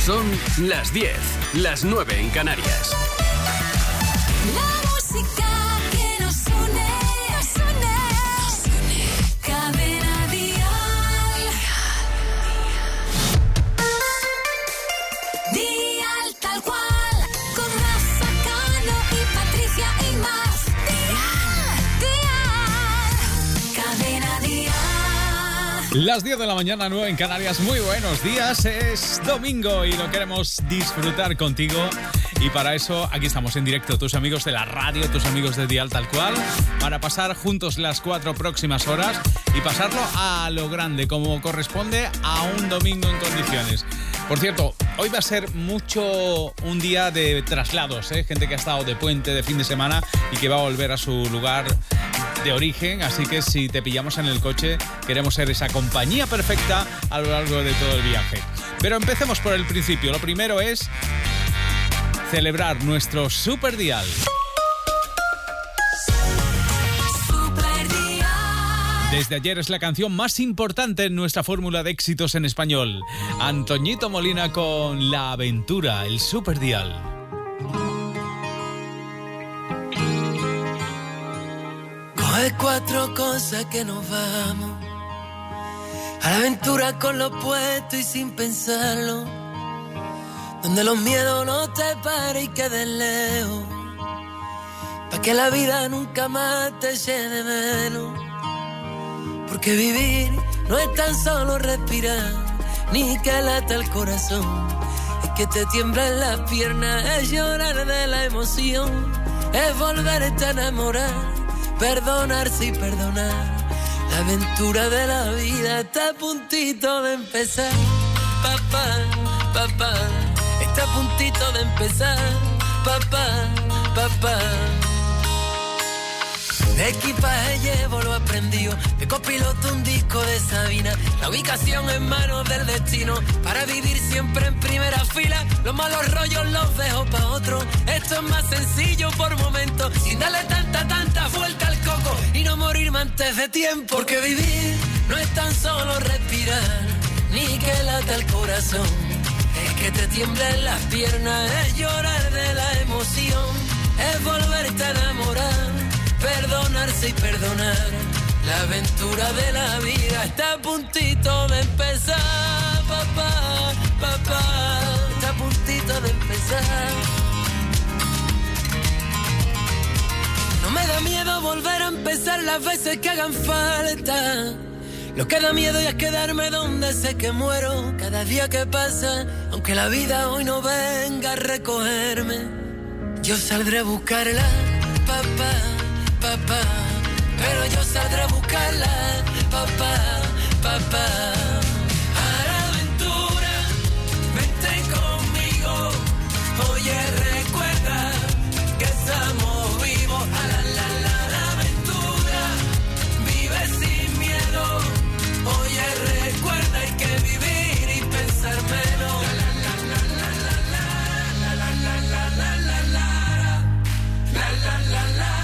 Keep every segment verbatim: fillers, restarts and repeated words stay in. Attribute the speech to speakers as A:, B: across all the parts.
A: Son las diez, las nueve en Canarias.
B: La música que nos une, nos une, nos une. Cadena Dial. Dial tal cual, con Rafa Cano y Patricia y más. Dial, Dial, Cadena Dial.
C: Las diez de la mañana, nueve en Canarias. Muy buenos días, es domingo y lo queremos disfrutar contigo. Y para eso, aquí estamos en directo, tus amigos de la radio, tus amigos de Dial Tal Cual, para pasar juntos las cuatro próximas horas y pasarlo a lo grande, como corresponde a un domingo en condiciones. Por cierto, hoy va a ser mucho un día de traslados, ¿eh? Gente que ha estado de puente, de fin de semana y que va a volver a su lugar de origen, así que si te pillamos en el coche, queremos ser esa compañía perfecta a lo largo de todo el viaje. Pero empecemos por el principio. Lo primero es celebrar nuestro Super Dial.
B: Super Dial.
C: Desde ayer es la canción más importante en nuestra fórmula de éxitos en español. Antoñito Molina con La Aventura, el Super Dial.
D: Coge cuatro cosas que nos vamos a la aventura con lo puesto y sin pensarlo, donde los miedos no te paren y queden lejos, pa' que la vida nunca más te llene de menos. Porque vivir no es tan solo respirar, ni que lata el corazón, es que te tiemblan las piernas, es llorar de la emoción, es volverte a enamorar, perdonarse y perdonar. La aventura de la vida está a puntito de empezar, papá, papá. Está a puntito de empezar, papá, papá. De equipaje llevo lo aprendido, de copiloto un disco de Sabina. La ubicación en manos del destino, para vivir siempre en primera fila. Los malos rollos los dejo pa' otro, esto es más sencillo por momentos, sin darle tanta, tanta vuelta al coco y no morirme antes de tiempo. Porque vivir no es tan solo respirar, ni que lata el corazón, es que te tiemblen las piernas, es llorar de la emoción, es volverte a enamorar, perdonarse y perdonar. La aventura de la vida está a puntito de empezar, papá, papá. Está a puntito de empezar. No me da miedo volver a empezar las veces que hagan falta. Lo que da miedo ya es quedarme donde sé que muero. Cada día que pasa, aunque la vida hoy no venga a recogerme, yo saldré a buscarla, papá, papá. Pero yo saldré a buscarla, papá, papá. A la aventura, vente conmigo. Oye, recuerda que estamos vivos. A la, la, la, la aventura, vive sin miedo. Oye, recuerda, hay que vivir y pensar menos. La, la, la, la, la, la, la, la, la, la, la, la, la, la, la, la.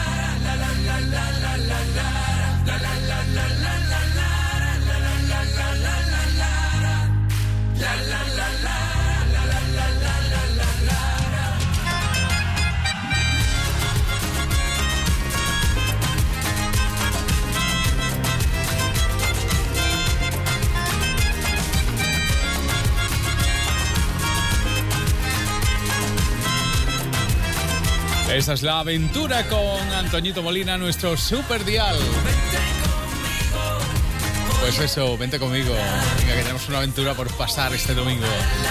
C: Esa es La Aventura con Antoñito Molina, nuestro Super Dial. Pues eso, vente conmigo. Venga, que tenemos una aventura por pasar este domingo.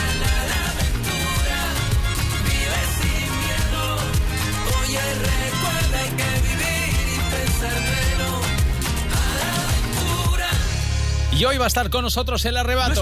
C: Y hoy va a estar con nosotros el arrebato.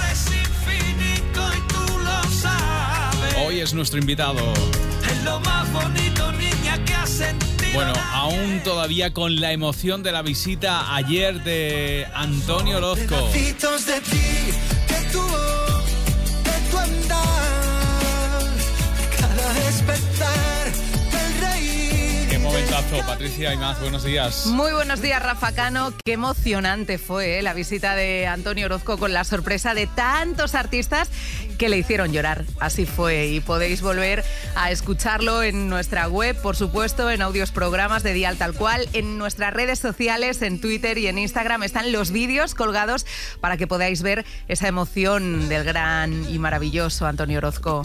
C: Hoy es nuestro invitado.
E: Lo más bonito, niña, que has sentido.
C: Bueno, aún todavía con la emoción de la visita ayer de Antonio Orozco.
E: Pedacitos de ti, de tu voz, de tu andar, cada despertar del reír.
C: Qué momentazo Orozco, Patricia Imaz, buenos días.
F: Muy buenos días, Rafa Cano. Qué emocionante fue ¿eh? la visita de Antonio Orozco con la sorpresa de tantos artistas que le hicieron llorar. Así fue y podéis volver a escucharlo en nuestra web, por supuesto, en audios programas de Dial Tal Cual, en nuestras redes sociales, en Twitter y en Instagram están los vídeos colgados para que podáis ver esa emoción del gran y maravilloso Antonio Orozco.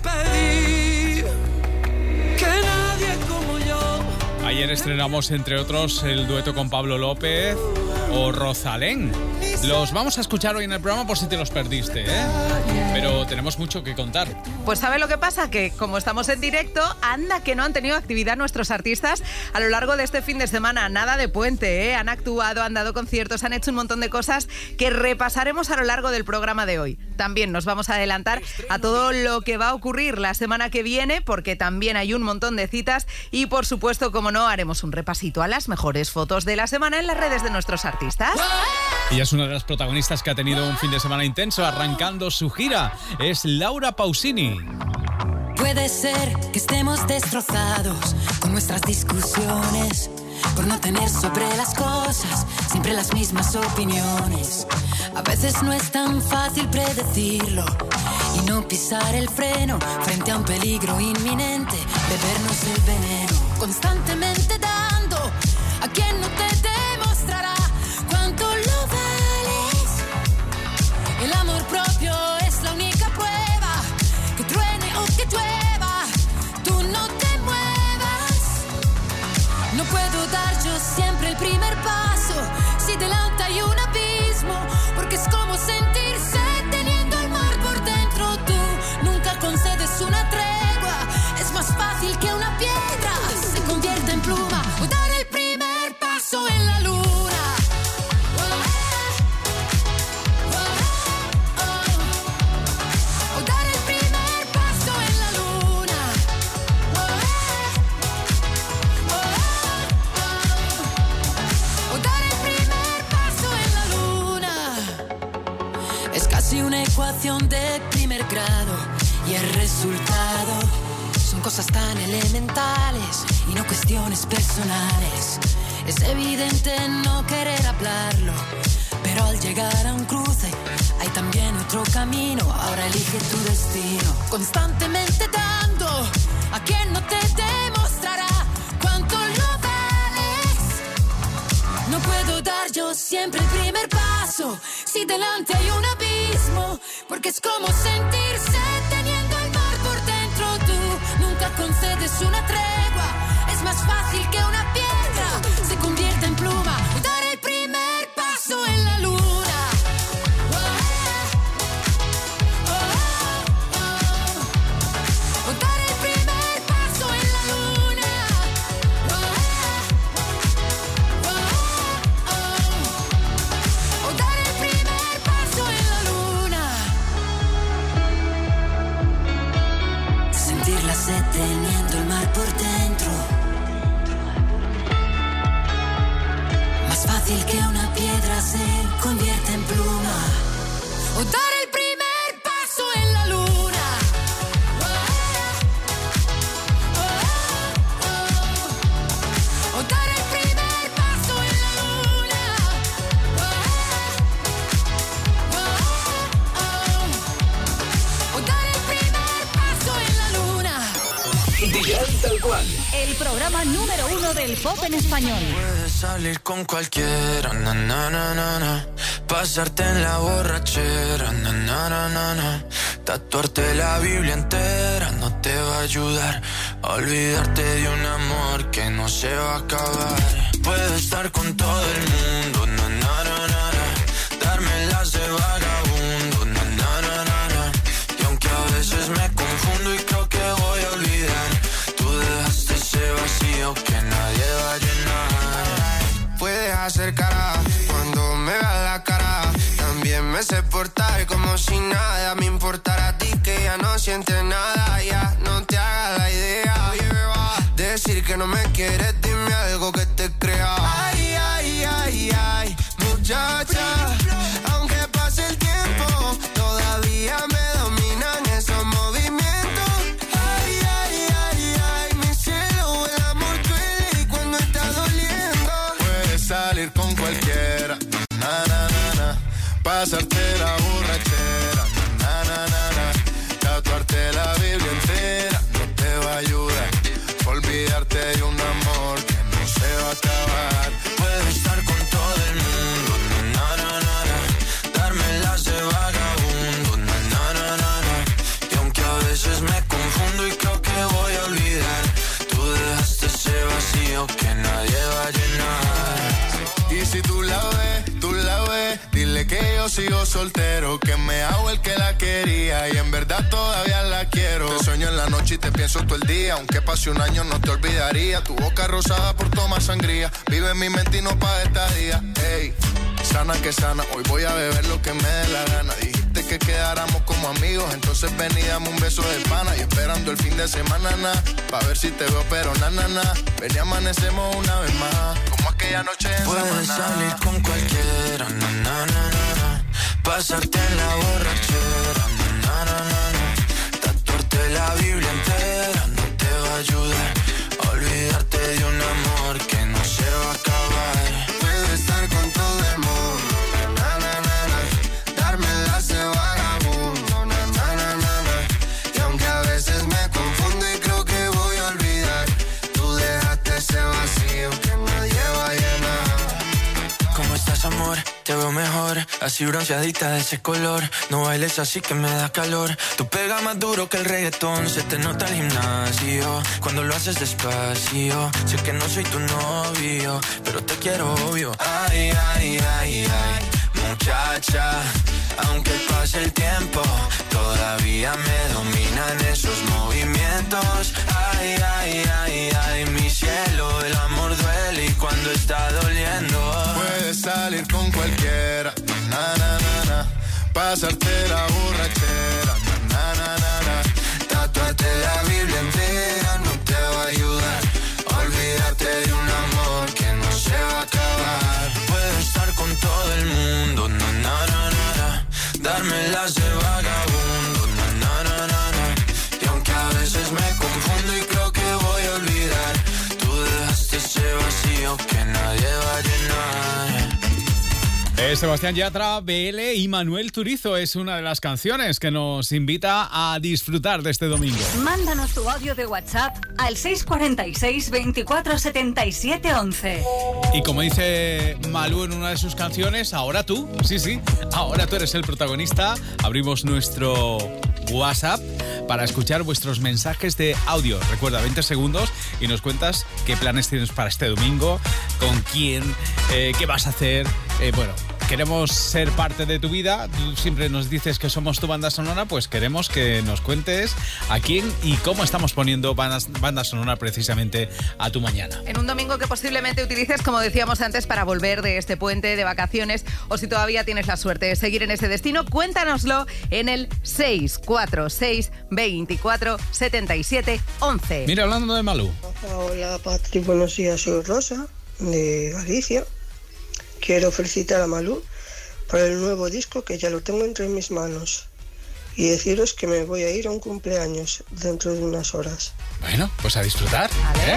C: Ayer estrenamos, entre otros, el dueto con Pablo López o Rosalén. Los vamos a escuchar hoy en el programa por si te los perdiste, ¿eh? Pero tenemos mucho que contar.
F: Pues ¿sabe lo que pasa? Que como estamos en directo, anda que no han tenido actividad nuestros artistas a lo largo de este fin de semana. Nada de puente, ¿eh? Han actuado, han dado conciertos, han hecho un montón de cosas que repasaremos a lo largo del programa de hoy. También nos vamos a adelantar a todo lo que va a ocurrir la semana que viene, porque también hay un montón de citas y, por supuesto, como no, haremos un repasito a las mejores fotos de la semana en las redes de nuestros artistas.
C: Ella es una de las protagonistas que ha tenido un fin de semana intenso arrancando su gira. Es Laura Pausini.
G: Puede ser que estemos destrozados con nuestras discusiones, por no tener sobre las cosas siempre las mismas opiniones. A veces no es tan fácil predecirlo y no pisar el freno frente a un peligro inminente, bebernos el veneno, constantemente dando a quien no te demostrará cuánto lo vales. El amor propio es la única prueba, que truene o que llueva, tú no te muevas. No puedo dar yo siempre el primer paso si delante hay un abismo, porque es como sentirse teniendo el mar por dentro. Tú nunca concedes una tregua, es más fácil que una piedra se convierta en pluma o dar el primer paso en la luna. Una ecuación de primer grado y el resultado son cosas tan elementales y no cuestiones personales. Es evidente no querer hablarlo, pero al llegar a un cruce hay también otro camino. Ahora elige tu destino, constantemente dando a quien no te demostrará cuánto lo vales. No puedo dar yo siempre el primer paso si delante hay un abismo, porque es como sentirse teniendo el mar por dentro. Tú nunca concedes una tregua, es más fácil que una piedra se convierta en pluma o dar el primer paso en la luna. Teniendo el mar por dentro, más fácil que una piedra se convierta en pluma o dar el primer paso en la luna. O dar el primer paso en la luna. O dar el primer paso en la luna.
A: Dial Tal Cual.
B: El programa número uno del pop en español.
E: Puedes salir con cualquiera, na, na, na, na, na. Pasarte en la borrachera, na, na, na, na, na. Tatuarte la Biblia entera no te va a ayudar a olvidarte de un amor que no se va a acabar. Puedes estar con todo el mundo, na, na, na, na, na. Darme las de vagabundo, na, na, na, na, na. Y aunque a veces me confundo y creo que voy a olvidar, tú dejaste ese vacío que nadie va a llenar. Puedes hacer cara cuando me veas la cara. También me sé portar como si nada me importara a ti, que ya no sientes nada. Ya no te hagas la idea. Decir que no me quieres, dime algo que te crea. Ay, ay, ay, ay, muchacha. Aunque pase el tiempo, todavía me dominan esos movimientos. Ay, ay, ay, ay, mi cielo, el amor duele y cuando estás
H: pasarte la borrachera, na, na, na, na. Tatuarte la Biblia entera no te va a ayudar. Olvidarte de un amor que no se va a acabar.
E: Puedo estar con todo el mundo, na, na, na, na. Darme las de vagabundo, na, na, na, na, na. Y aunque a veces me confundo y creo que voy a olvidar, tú dejaste ese vacío que nadie va a llenar.
H: Y si tú la ves, tú la ves, dile que yo sigo soltero, que me hago el que la quería y en verdad todavía la quiero. Te sueño en la noche y te pienso todo el día, aunque pase un año no te olvidaría. Tu boca rosada por tomar sangría, vive en mi mente y no pa' estadía. Ey, sana que sana, hoy voy a beber lo que me dé la gana. Dijiste que quedáramos como amigos, entonces ven y dame un beso de pana. Y esperando el fin de semana, na, pa' ver si te veo, pero na, na, na. Ven y amanecemos una vez más, como aquella noche en
E: Puedes
H: Samaná.
E: salir con cualquiera, na, na, na, na, na. Pasarte en la borrachera, na, na, na, na, na. Tatuarte la Biblia entera no te va a ayudar. Olvidarte de un amor que no se va a acabar.
H: Puedo estar con todo el mundo, na, na, na, na. Darme las de vagabundo, na, na, na, na, na. Y aunque a veces me confundo y creo que voy a olvidar, tú dejaste ese vacío que nadie va a llenar.
E: ¿Cómo estás, amor? Te veo mejor, así bronceadita de ese color. No bailes así que me da calor. Tú pegas más duro que el reggaetón. Se te nota el gimnasio cuando lo haces despacio. Sé que no soy tu novio, pero te quiero obvio. Ay, ay, ay, ay, muchacha. Aunque pase el tiempo, todavía me dominan esos movimientos. Ay, ay, ay, ay, mi cielo. El amor duele y cuando está doliendo.
H: Puedes salir con cualquiera, na, na, na, na. Pasarte la borrachera, na, na, na, na.
E: Tatuarte la Biblia entera no te va a ayudar. Olvídate de un amor que no se va a acabar. Puedo estar con todo el mundo, na, na, na, na, na. Darme las de vagabundo, na, na, na, na, na. Y aunque a veces me confundo y creo que voy a olvidar, tú dejaste ese vacío que nadie va a llenar.
C: Eh, Sebastián Yatra, B L y Manuel Turizo es una de las canciones que nos invita a disfrutar de este domingo.
I: Mándanos tu audio de WhatsApp al seis cuatro seis, veinticuatro setenta y siete once.
C: Y como dice Malú en una de sus canciones, ahora tú, sí, sí, ahora tú eres el protagonista. Abrimos nuestro WhatsApp para escuchar vuestros mensajes de audio. Recuerda, veinte segundos y nos cuentas qué planes tienes para este domingo, con quién, eh, qué vas a hacer. Eh, bueno, queremos ser parte de tu vida. Tú siempre nos dices que somos tu banda sonora, pues queremos que nos cuentes a quién y cómo estamos poniendo bandas, banda sonora precisamente a tu mañana.
F: En un domingo que posiblemente utilices, como decíamos antes, para volver de este puente de vacaciones, o si todavía tienes la suerte de seguir en ese destino, cuéntanoslo en el seis cuatro seis, veinticuatro setenta y siete once.
C: Mira, hablando de Malú.
J: Hola, Patri, buenos días, soy Rosa, de Galicia. Quiero felicitar a Malú por el nuevo disco, que ya lo tengo entre mis manos, y deciros que me voy a ir a un cumpleaños dentro de unas horas.
C: Bueno, pues a disfrutar.
F: ¿Vale?
C: ¿Eh?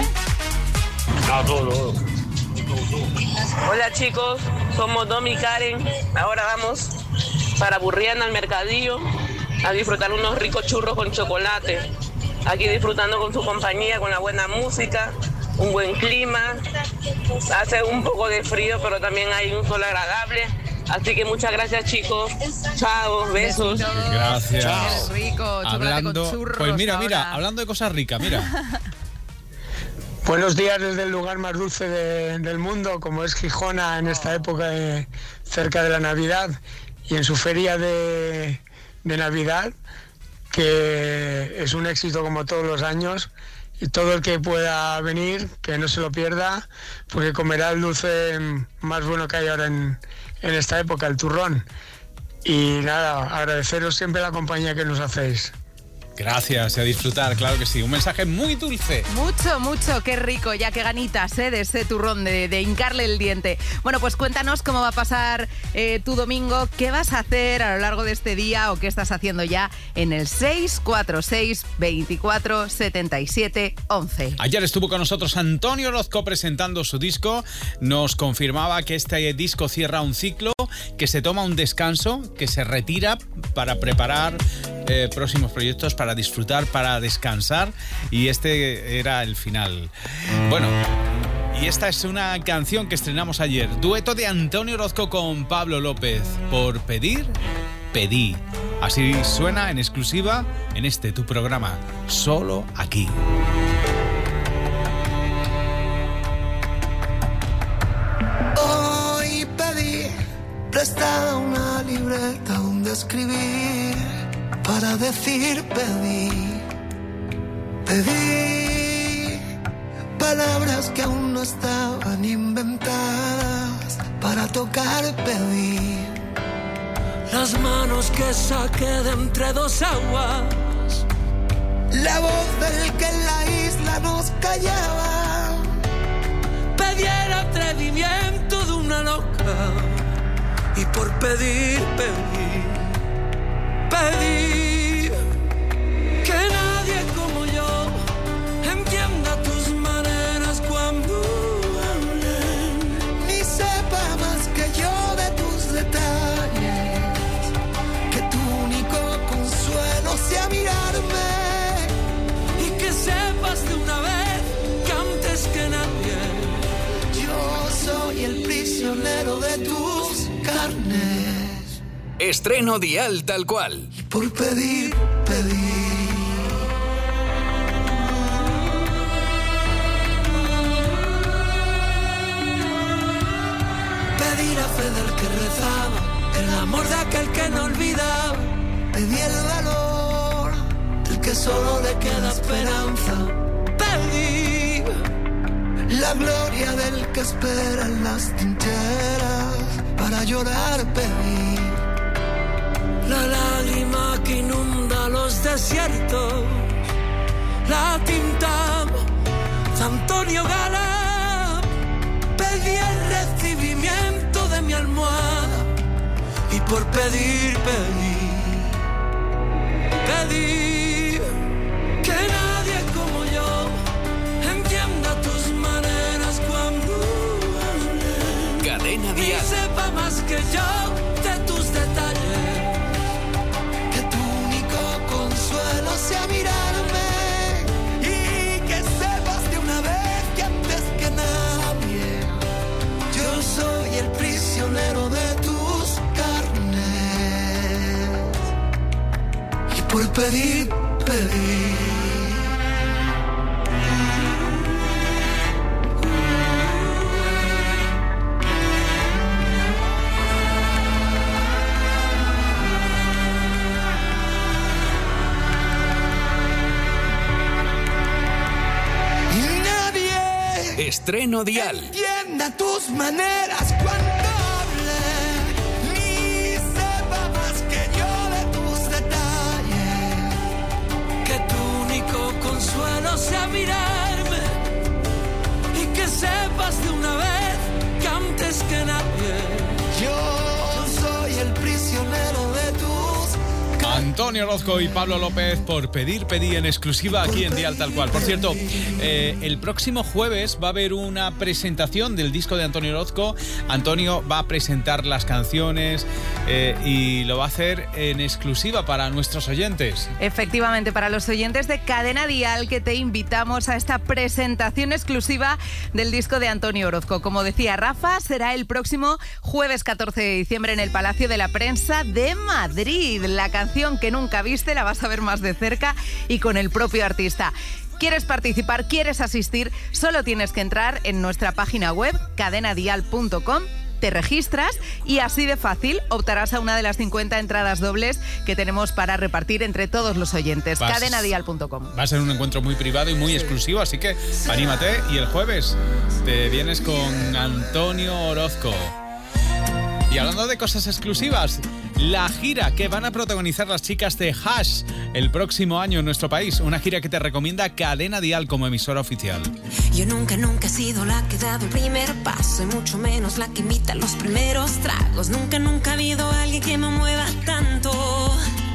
K: Hola chicos, somos Domi y Karen. Ahora vamos para Burriana al mercadillo a disfrutar unos ricos churros con chocolate. Aquí disfrutando con su compañía, con la buena música, un buen clima. Hace un poco de frío, pero también hay un sol agradable. Así que muchas gracias, chicos. Chao, besos.
C: Gracias.
F: Qué rico, chocolate
C: Hablando,
F: con churros.
C: pues mira,
F: ahora.
C: mira, hablando de cosas ricas, mira.
L: Buenos días desde el lugar más dulce de, del mundo, como es Gijona, en esta época de, cerca de la Navidad, y en su feria de, de Navidad, que es un éxito como todos los años, y todo el que pueda venir, que no se lo pierda, porque comerá el dulce más bueno que hay ahora en, en esta época, el turrón. Y nada, agradeceros siempre la compañía que nos hacéis.
C: Gracias, y a disfrutar, claro que sí. Un mensaje muy dulce.
F: Mucho, mucho, qué rico, ya qué ganitas, ¿eh? De ese turrón, de, de hincarle el diente. Bueno, pues cuéntanos cómo va a pasar eh, tu domingo, qué vas a hacer a lo largo de este día o qué estás haciendo ya en el seis cuatro seis, veinticuatro, setenta y siete, once.
C: Ayer estuvo con nosotros Antonio Orozco presentando su disco. Nos confirmaba que este disco cierra un ciclo, que se toma un descanso, que se retira para preparar eh, próximos proyectos, para disfrutar, para descansar, y este era el final. Bueno, y esta es una canción que estrenamos ayer, dueto de Antonio Orozco con Pablo López, Por pedir, pedí. Así suena en exclusiva en este tu programa, solo aquí.
M: Hoy pedí prestada una libreta donde escribir, para decir pedí, pedí palabras que aún no estaban inventadas, para tocar pedí
D: las manos que saqué de entre dos aguas,
M: la voz del que en la isla nos callaba,
D: pedí el atrevimiento de una loca, y por pedir pedí, pedí que nadie como yo entienda tus maneras cuando hablen,
M: ni sepa más que yo de tus detalles, que tu único consuelo sea mirarme,
D: y que sepas de una vez que antes que nadie
M: yo soy el prisionero de tus carnes.
A: Estreno Dial Tal Cual.
M: Por pedir, pedir.
D: Pedí la fe del que rezaba, el amor de aquel que no olvidaba,
M: pedí el valor del que solo le queda esperanza,
D: pedí
M: la gloria del que espera en las trincheras, para llorar pedí
D: la lágrima que inunda los desiertos, la tinta de Antonio Gala, pedí el recibimiento de mi almohada, y por pedir pedí, pedí que nadie como yo entienda tus maneras cuando hablen,
A: Cadena Dial.
D: y sepa más que yo de tus detalles,
M: consuelo sea mirarme, y que sepas de una vez que antes que nadie yo soy el prisionero de tus carnes, y por pedir, pedir.
A: Estreno Dial.
M: Entienda tus maneras cuando hable, ni sepa más que yo de tus detalles,
D: que tu único consuelo sea mirarme, y que sepas de una vez que antes que nadie
M: yo soy el prisionero de tus.
C: Antonio Orozco y Pablo López, Por pedir, pedí, en exclusiva aquí en Dial Tal Cual. Por cierto, eh, el próximo jueves va a haber una presentación del disco de Antonio Orozco. Antonio va a presentar las canciones eh, y lo va a hacer en exclusiva para nuestros oyentes.
F: Efectivamente, para los oyentes de Cadena Dial, que te invitamos a esta presentación exclusiva del disco de Antonio Orozco. Como decía Rafa, será el próximo jueves catorce de diciembre en el Palacio de la Prensa de Madrid. La canción que nunca viste la vas a ver más de cerca y con el propio artista. ¿Quieres participar? ¿Quieres asistir? Solo tienes que entrar en nuestra página web cadena dial punto com, te registras y así de fácil optarás a una de las cincuenta entradas dobles que tenemos para repartir entre todos los oyentes.
C: Vas,
F: cadena dial punto com.
C: Va a ser un encuentro muy privado y muy exclusivo, así que anímate y el jueves te vienes con Antonio Orozco. Y Y hablando de cosas exclusivas, la gira que van a protagonizar las chicas de Hash el próximo año en nuestro país. Una gira que te recomienda Cadena Dial como emisora oficial.
N: Yo nunca, nunca he sido la que ha dado el primer paso, y mucho menos la que imita los primeros tragos. Nunca, nunca ha habido alguien que me mueva tanto.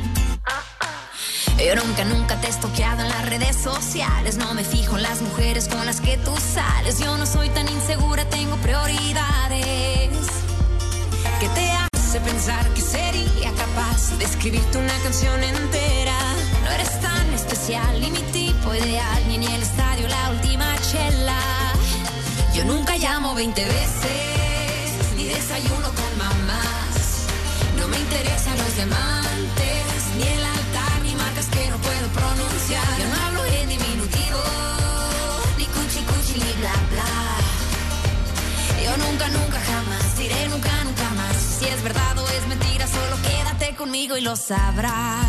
N: Yo nunca, nunca te he estoqueado en las redes sociales. No me fijo en las mujeres con las que tú sales. Yo no soy tan insegura, tengo prioridades. ¿Qué te hace pensar que sería capaz de escribirte una canción entera? No eres tan especial, ni mi tipo ideal, ni en el estadio la última chela. Yo nunca llamo veinte veces, ni desayuno con mamás. No me interesan los diamantes, ni el altar, ni marcas que no puedo pronunciar. Yo no hablo en diminutivo, ni cuchi cuchi, ni bla bla. Yo nunca, nunca, jamás diré nunca, nunca más. Si es verdad o es mentira, solo quédate conmigo y lo sabrás.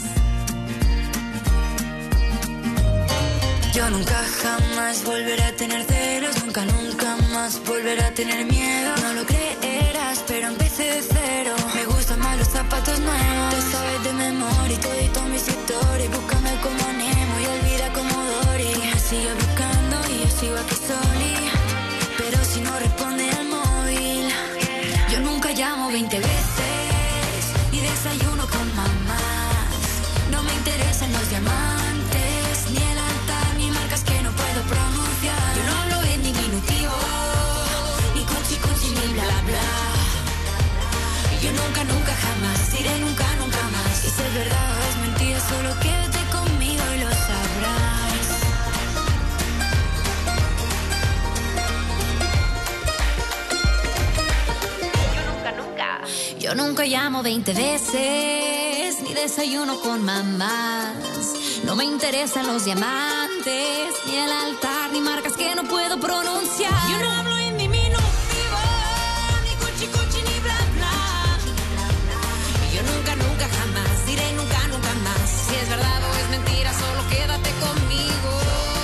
O: Yo nunca jamás volveré a tener celos, nunca, nunca más volveré a tener miedo. No lo creerás, pero empecé de cero. Me gustan más los zapatos nuevos. Te sabes de memoria y todito mis historias. Búscame como Nemo y olvida como Dory. Me sigue buscando y yo sigo aquí soli. Pero si no responde al móvil, yo nunca llamo veinte veces y desayuno con mamás. No me interesan los diamantes, ni el altar, ni marcas que no puedo pronunciar. Yo no hablo en diminutivo, ni cuchi cuchi, ni bla bla. Yo nunca, nunca, jamás diré nunca, nunca más. Y si es verdad o es mentira, solo quédate conmigo y lo sabrás.
N: Yo nunca llamo veinte veces, ni desayuno con mamás. No me interesan los diamantes, ni el altar, ni marcas que no puedo pronunciar. Yo no hablo en diminutivo, ni cuchi cuchi, ni bla bla. Yo nunca, nunca, jamás diré nunca, nunca más. Si es verdad o es mentira, solo quédate conmigo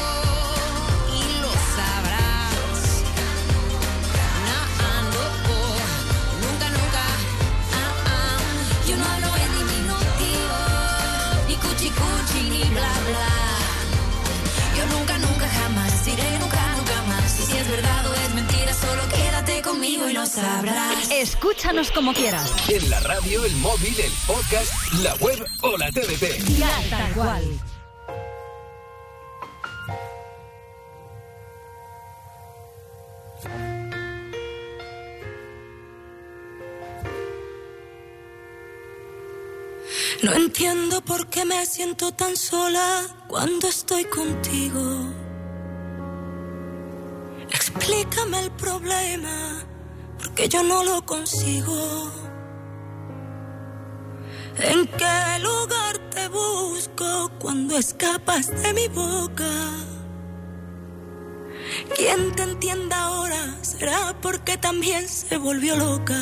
N: y lo sabrás. No ando por nunca, nunca. Yo no hablo en diminutivo, ni cuchi cuchi, ni bla bla. Yo nunca, nunca, jamás diré nunca, nunca más. Y si es verdad o es mentira, solo quédate conmigo y lo sabrás.
I: Escúchanos como quieras.
A: En la radio, el móvil, el podcast, la web o la T V T.
I: Ya tal cual.
O: No entiendo por qué me siento tan sola cuando estoy contigo. Explícame el problema, porque yo no lo consigo. ¿En qué lugar te busco cuando escapas de mi boca? Quien te entienda ahora será porque también se volvió loca.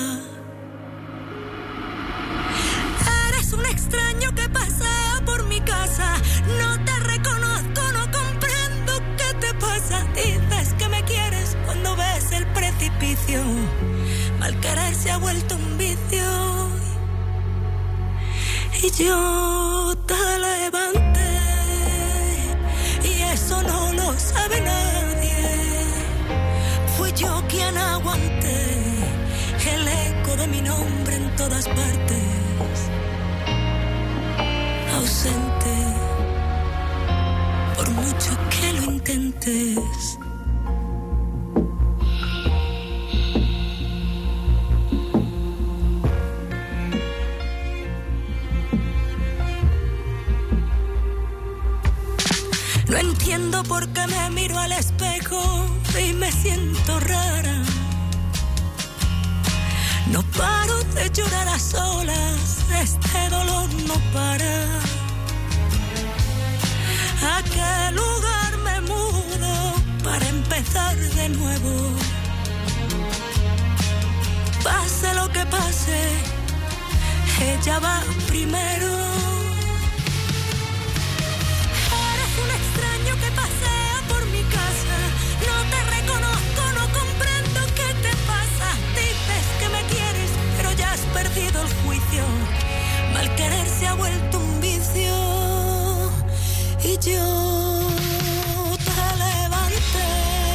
O: Eres un extraño que pasea por mi casa. No te reconozco, no comprendo qué te pasa. Dices que me quieres cuando ves el precipicio. Mal querer se ha vuelto un vicio. Y yo te levanté, y eso no lo sabe nadie. Fui yo quien aguanté el eco de mi nombre en todas partes. Ausente, por mucho que lo intentes. No entiendo por qué me miro al espejo y me siento rara. No paro de llorar a solas, este dolor no para. ¿A qué lugar me mudo para empezar de nuevo? Pase lo que pase, ella va primero. Eres un extraño que pasea por mi casa. No te reconozco, no comprendo qué te pasa. Dices que me quieres, pero
G: inicio. Mal querer se ha vuelto un vicio y yo te levanté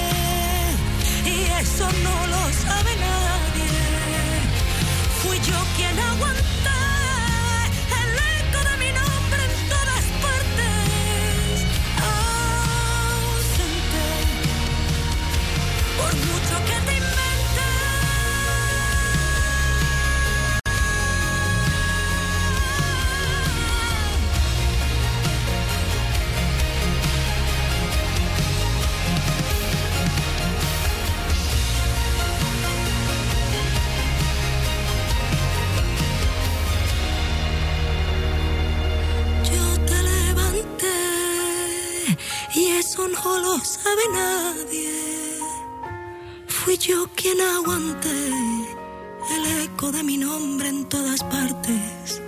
G: y eso no lo sabe nadie. Fui yo quien aguanté el eco de mi nombre en todas partes. Ausente, por mucho que te inventes. Y eso no lo sabe nadie. Fui yo quien aguanté el eco de mi nombre en todas partes.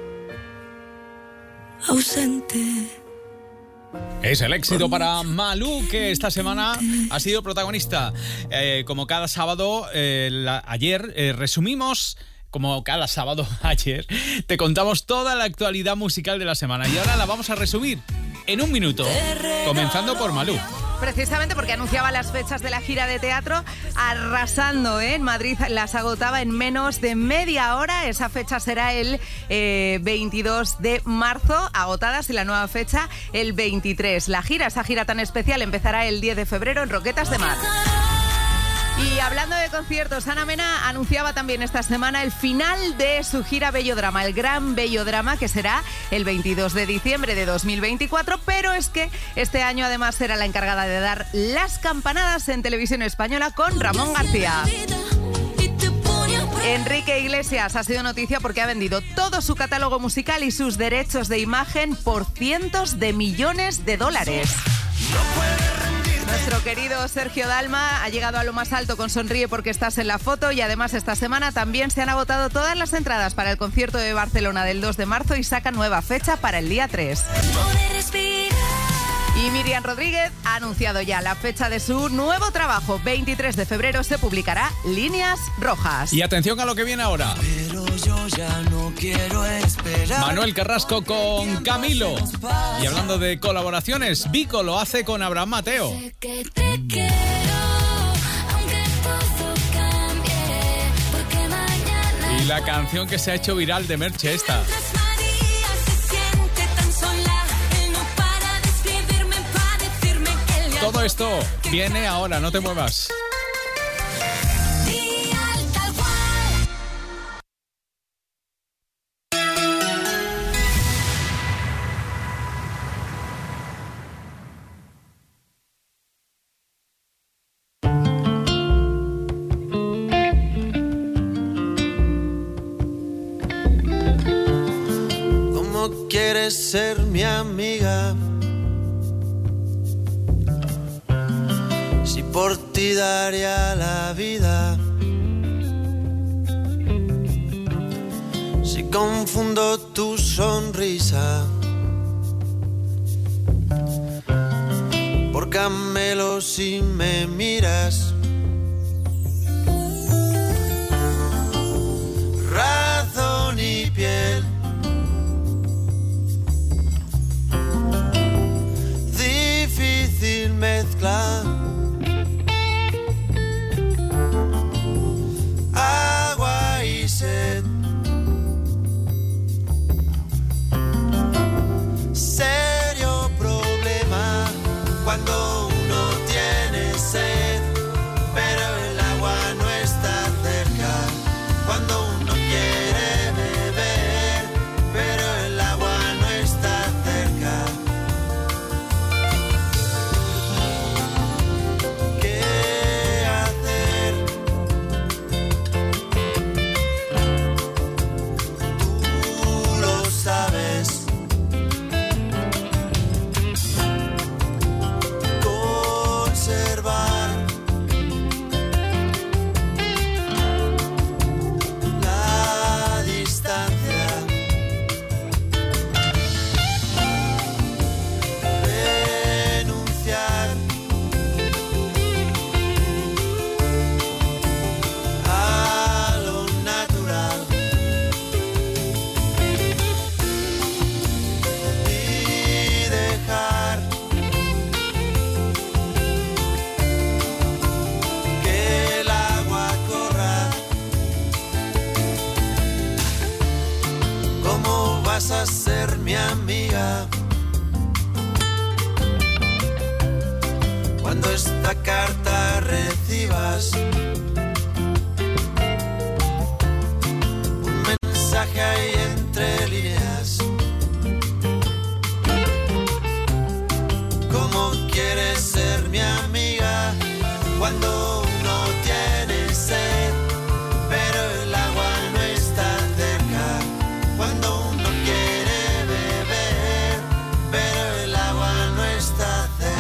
G: Ausente.
C: Es el éxito para Malú, que esta semana ha sido protagonista. Eh, como cada sábado, eh, la, ayer eh, resumimos... Como cada sábado ayer, te contamos toda la actualidad musical de la semana. Y ahora la vamos a resumir en un minuto, comenzando por Malú.
F: Precisamente porque anunciaba las fechas de la gira de teatro, arrasando, ¿eh? En Madrid las agotaba en menos de media hora. Esa fecha será el eh, veintidós de marzo, agotadas, y la nueva fecha el veintitrés. La gira, esa gira tan especial, empezará el diez de febrero en Roquetas de Mar. Y hablando de conciertos, Ana Mena anunciaba también esta semana el final de su gira Bellodrama, el gran Bellodrama, que será el veintidós de diciembre de dos mil veinticuatro, pero es que este año además será la encargada de dar las campanadas en Televisión Española con Ramón García. Enrique Iglesias ha sido noticia porque ha vendido todo su catálogo musical y sus derechos de imagen por cientos de millones de dólares. Nuestro querido Sergio Dalma ha llegado a lo más alto con Sonríe porque estás en la foto, y además esta semana también se han agotado todas las entradas para el concierto de Barcelona del dos de marzo y sacan nueva fecha para el día tres. Y Miriam Rodríguez ha anunciado ya la fecha de su nuevo trabajo. veintitrés de febrero se publicará Líneas Rojas.
C: Y atención a lo que viene ahora.
M: Pero yo ya no quiero esperar.
C: Manuel Carrasco con Camilo. Y hablando de colaboraciones, Vico lo hace con Abraham Mateo.
B: Sé que te quiero, aunque todo cambie, porque mañana...
C: Y la canción que se ha hecho viral de Merche esta. Todo esto viene ahora, no te muevas.
P: ¿Cómo quieres ser mi amiga? Si por ti daría la vida, si confundo tu sonrisa por Camelo si me miras, razón y piel, difícil mezcla. Agua y sed, serio problema cuando uno tiene sed. vas a ser mi amiga. Cuando esta carta recibas un mensaje ahí entre líneas. ¿Cómo quieres ser mi amiga? Cuando uno tiene sed, pero el agua no está cerca. Cuando uno quiere beber, pero el agua no está cerca.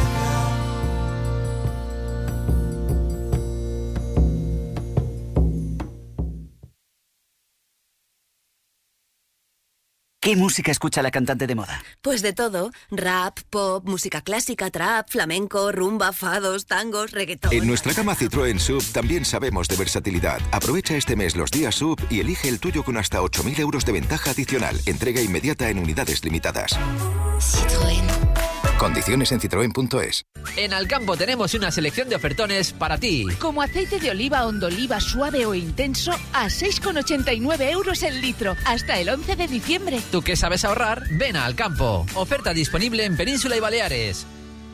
Q: ¿Qué música escucha la cantante de moda?
R: Pues de todo. Rap, pop, música clásica, trap, flamenco, rumba, fados, tangos, reggaetón.
S: En nuestra gama Citroën S U V también sabemos de versatilidad. Aprovecha este mes los días S U V y elige el tuyo con hasta ocho mil euros de ventaja adicional. Entrega inmediata en unidades limitadas.
R: Citroën.
S: Condiciones en citroen punto es.
T: En Alcampo tenemos una selección de ofertones para ti.
U: Como aceite de oliva Ondoliva suave o intenso a seis con ochenta y nueve euros el litro hasta el once de diciembre.
T: ¿Tú que sabes ahorrar? Ven a Alcampo. Oferta disponible en Península y Baleares.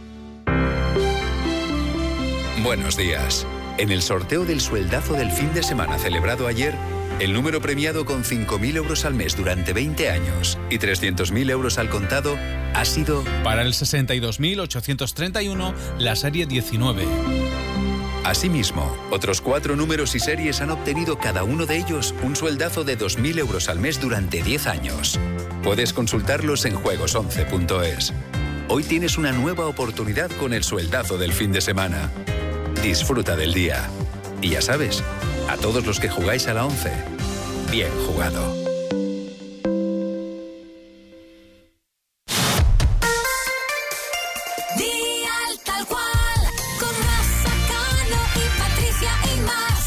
V: Buenos días. En el sorteo del sueldazo del fin de semana celebrado ayer, el número premiado con cinco mil euros al mes durante veinte años y trescientos mil euros al contado ha sido...
C: Para el sesenta y dos mil ochocientos treinta y uno, la serie diecinueve.
V: Asimismo, otros cuatro números y series han obtenido cada uno de ellos un sueldazo de dos mil euros al mes durante diez años. Puedes consultarlos en juegos once punto es. Hoy tienes una nueva oportunidad con el sueldazo del fin de semana. Disfruta del día. Y ya sabes, a todos los que jugáis a la once, bien jugado.
B: Dial tal cual, con Rafa Cano y Patricia y más.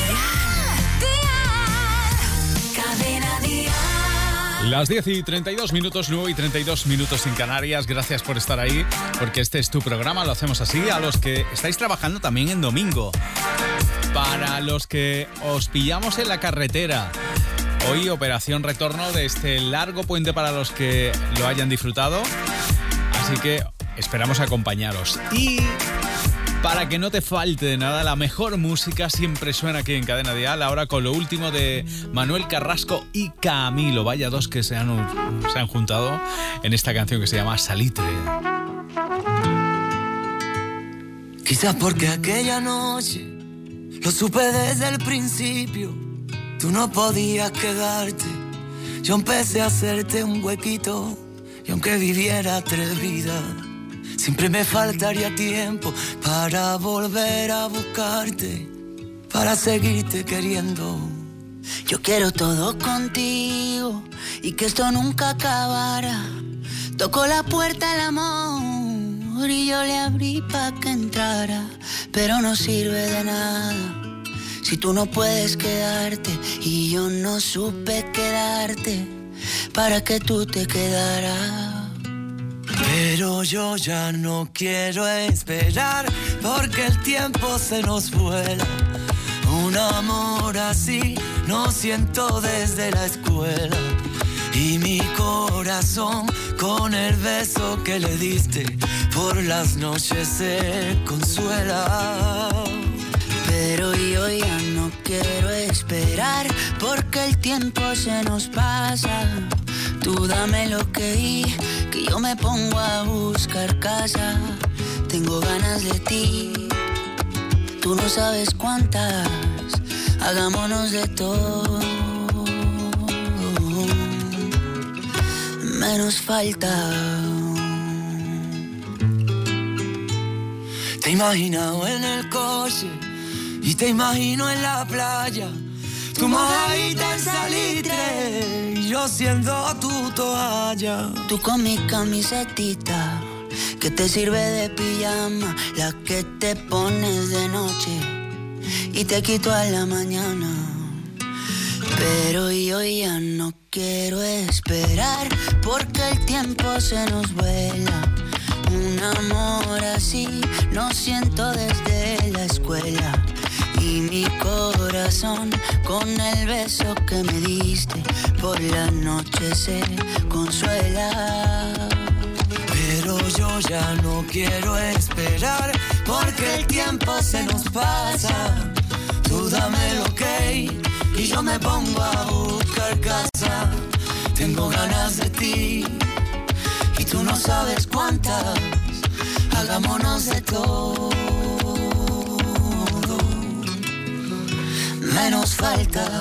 B: Dial, Dial, cadena Dial.
C: Las diez y treinta y dos minutos, nueve y treinta y dos minutos en Canarias. Gracias por estar ahí, porque este es tu programa, lo hacemos así. A los que estáis trabajando también en domingo. Para los que os pillamos en la carretera, hoy operación retorno de este largo puente para los que lo hayan disfrutado, así que esperamos acompañaros. Y para que no te falte de nada, la mejor música siempre suena aquí en Cadena Dial, ahora con lo último de Manuel Carrasco y Camilo. Vaya dos que se han, se han juntado en esta canción que se llama Salitre.
D: Quizás porque aquella noche lo supe desde el principio, tú no podías quedarte. Yo empecé a hacerte un huequito y aunque viviera tres vidas, siempre me faltaría tiempo para volver a buscarte, para seguirte queriendo.
W: Yo quiero todo contigo y que esto nunca acabara. Tocó la puerta el amor y yo le abrí pa' que entrara, pero no sirve de nada si tú no puedes quedarte y yo no supe quedarte para que tú te quedaras.
D: Pero yo ya no quiero esperar porque el tiempo se nos vuela. Un amor así no siento desde la escuela. Y mi corazón con el beso que le diste por las noches se consuela.
W: Pero yo ya no quiero esperar porque el tiempo se nos pasa. Tú dame lo que di, que yo me pongo a buscar casa. Tengo ganas de ti, tú no sabes cuántas. Hagámonos de todo, menos falta.
D: Te he imaginado en el coche y te imagino en la playa, tu mojadita en salitre y yo siendo tu toalla.
W: Tú con mi camisetita que te sirve de pijama, la que te pones de noche y te quito a la mañana. Pero yo ya no quiero esperar porque el tiempo se nos vuela. Un amor así no siento desde la escuela. y mi corazón con el beso que me diste por la noche se consuela.
M: Pero yo ya no quiero esperar porque el tiempo se nos pasa. Tú dame el ok y yo me pongo a buscar casa. Tengo ganas de ti y tú no sabes cuántas. Hagámonos de todo, menos falta.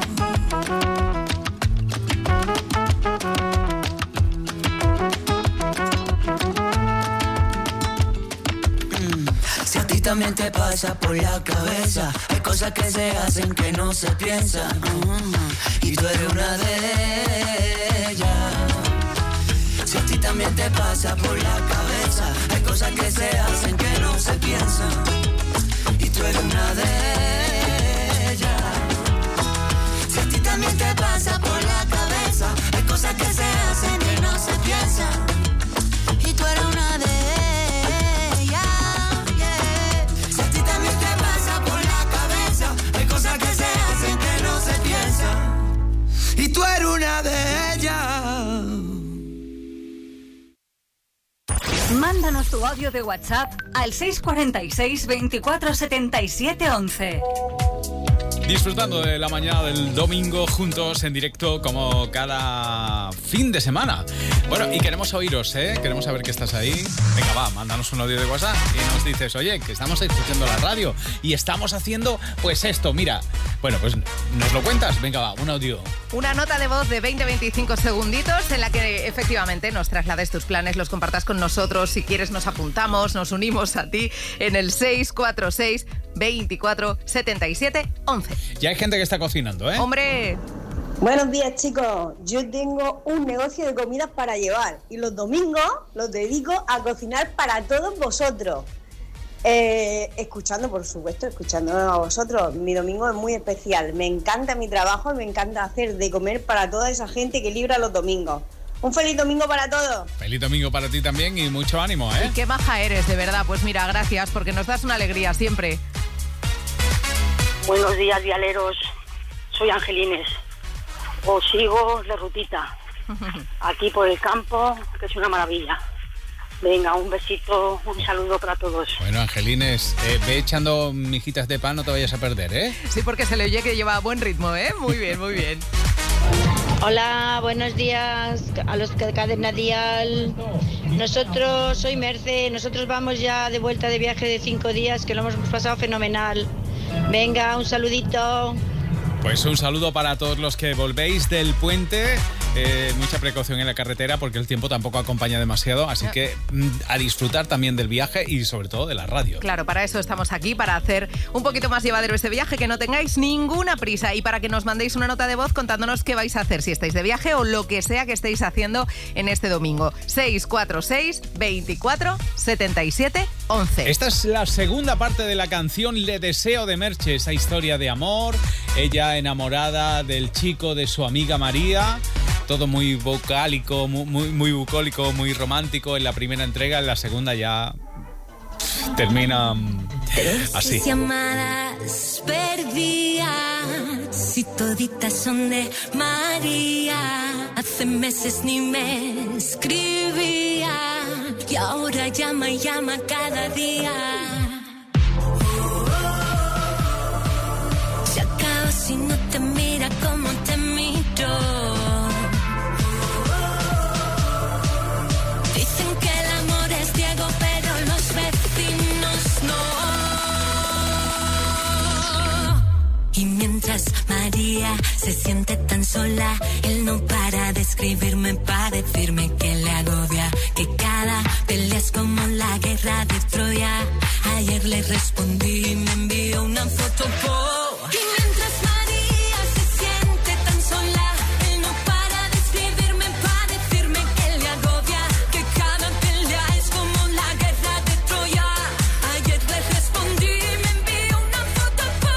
M: Si a ti también te pasa por la cabeza, hay cosas que se hacen que no se piensan, uh-huh. Y tú eres una de ellas. Si a ti también te pasa por la cabeza, hay cosas que se hacen que no se piensan, y tú eres una de ellas. Si a ti también te pasa por la cabeza, hay cosas que se hacen que no se piensan, y tú eres una de ellas. Y tú eres una de ellas.
I: Mándanos tu audio de WhatsApp al seis cuatro seis, veinticuatro, setenta y siete, once.
C: Disfrutando de la mañana del domingo juntos en directo como cada fin de semana. Bueno, y queremos oíros, ¿eh? Queremos saber que estás ahí. Venga, va, mándanos un audio de WhatsApp y nos dices, oye, que estamos escuchando la radio y estamos haciendo, pues esto, mira. Bueno, pues nos lo cuentas. Venga, va, un audio.
F: Una nota de voz de veinte a veinticinco segunditos en la que efectivamente nos traslades tus planes, los compartas con nosotros. Si quieres nos apuntamos, nos unimos a ti en el seis cuatro seis, veinticuatro, setenta y siete, once.
C: Ya hay gente que está cocinando, ¿eh?
F: ¡Hombre!
E: Buenos días, chicos. Yo tengo un negocio de comidas para llevar y los domingos los dedico a cocinar para todos vosotros. Eh, escuchando, por supuesto, escuchando a vosotros. Mi domingo es muy especial. Me encanta mi trabajo y me encanta hacer de comer para toda esa gente que libra los domingos. Un feliz domingo para todos.
C: Feliz domingo para ti también y mucho ánimo, ¿eh?
F: Y qué maja eres, de verdad. Pues mira, gracias, porque nos das una alegría siempre.
H: Buenos días, vialeros. Soy Angelines. Os sigo de rutita. Aquí por el campo, que es una maravilla. Venga, un besito, un saludo para todos.
C: Bueno, Angelines, eh, ve echando mijitas de pan, no te vayas a perder, ¿eh?
F: Sí, porque se le oye que lleva buen ritmo, ¿eh? Muy bien, muy bien.
J: Hola, buenos días a los que Cadena Dial. Nosotros, soy Merce, nosotros vamos ya de vuelta de viaje de cinco días, que lo hemos pasado fenomenal. Venga, un saludito.
C: Pues un saludo para todos los que volvéis del puente. Eh, mucha precaución en la carretera porque el tiempo tampoco acompaña demasiado, así que mm, a disfrutar también del viaje y sobre todo de la radio.
F: Claro, para eso estamos aquí, para hacer un poquito más llevadero ese viaje, que no tengáis ninguna prisa y para que nos mandéis una nota de voz contándonos qué vais a hacer, si estáis de viaje o lo que sea que estéis haciendo en este domingo. seis cuatro seis, veinticuatro, setenta y siete, once.
C: Esta es la segunda parte de la canción Le Deseo de Merche, esa historia de amor, ella enamorada del chico de su amiga María. Todo muy vocálico, muy, muy, muy bucólico, muy romántico en la primera entrega. En la segunda ya termina así.
B: Tres llamadas perdidas, si toditas son de María. Hace meses ni me escribía y ahora llama y llama cada día. Se acaba si no te mira como te miro. Y mientras María se siente tan sola, él no para de escribirme para decirme que le agobia, que cada pelea es como la guerra de Troya. Ayer le respondí y me envió una foto por... Y mientras María se siente tan sola, él no para de escribirme para decirme que le agobia, que cada pelea es como la guerra de Troya. Ayer le respondí y me envió una foto por...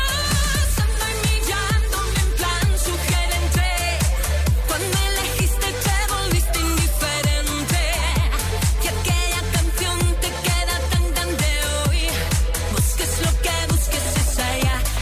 B: Cuando elegiste te volviste indiferente y aquella canción te queda tan grande hoy. Busques lo que busques, es allá